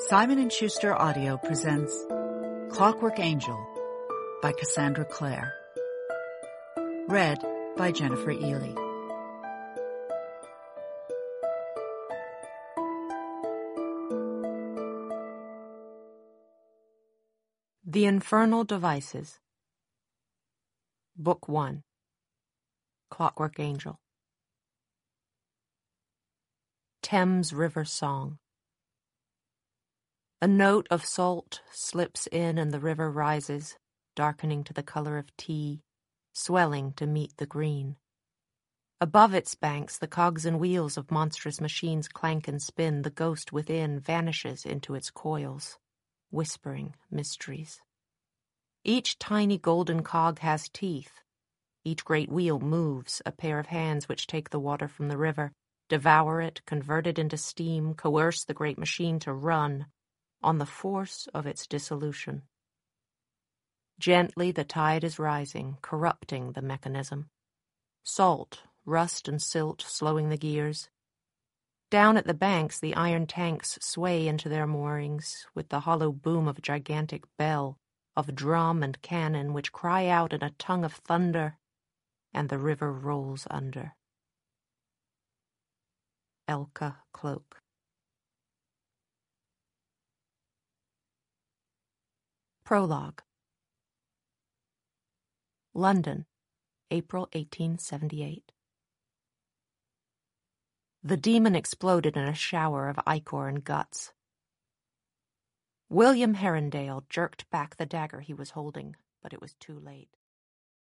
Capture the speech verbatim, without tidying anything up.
Simon and Schuster Audio presents Clockwork Angel by Cassandra Clare. Read by Jennifer Ely. The Infernal Devices. Book one. Clockwork Angel. Thames River Song. A note of salt slips in and the river rises, darkening to the color of tea, swelling to meet the green. Above its banks the cogs and wheels of monstrous machines clank and spin. The ghost within vanishes into its coils, whispering mysteries. Each tiny golden cog has teeth. Each great wheel moves, a pair of hands which take the water from the river, devour it, convert it into steam, coerce the great machine to run on the force of its dissolution. Gently the tide is rising, corrupting the mechanism. Salt, rust and silt slowing the gears. Down at the banks the iron tanks sway into their moorings with the hollow boom of a gigantic bell, of drum and cannon which cry out in a tongue of thunder, and the river rolls under. Elka Cloak. Prologue. London, April eighteen seventy-eight. The demon exploded in a shower of ichor and guts. William Herondale jerked back the dagger he was holding, but it was too late.